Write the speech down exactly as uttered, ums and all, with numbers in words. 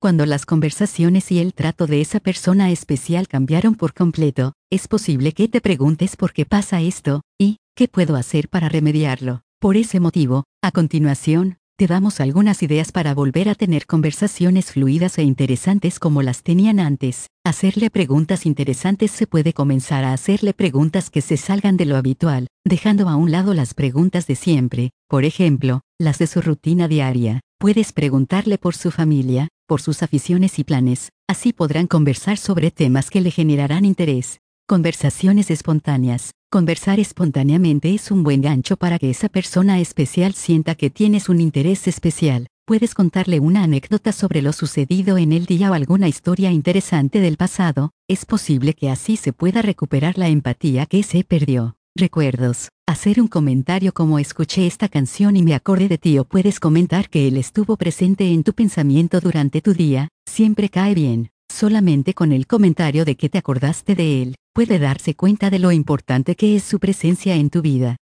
Cuando las conversaciones y el trato de esa persona especial cambiaron por completo, es posible que te preguntes por qué pasa esto, y ¿qué puedo hacer para remediarlo? Por ese motivo, a continuación, te damos algunas ideas para volver a tener conversaciones fluidas e interesantes como las tenían antes. Hacerle preguntas interesantes. Se puede comenzar a hacerle preguntas que se salgan de lo habitual, dejando a un lado las preguntas de siempre, por ejemplo, las de su rutina diaria. Puedes preguntarle por su familia, por sus aficiones y planes, así podrán conversar sobre temas que le generarán interés. Conversaciones espontáneas. Conversar espontáneamente es un buen gancho para que esa persona especial sienta que tienes un interés especial. Puedes contarle una anécdota sobre lo sucedido en el día o alguna historia interesante del pasado. Es posible que así se pueda recuperar la empatía que se perdió. Recuerdos. Hacer un comentario como escuché esta canción y me acordé de ti, o puedes comentar que él estuvo presente en tu pensamiento durante tu día. Siempre cae bien. Solamente con el comentario de que te acordaste de él, puede darse cuenta de lo importante que es su presencia en tu vida.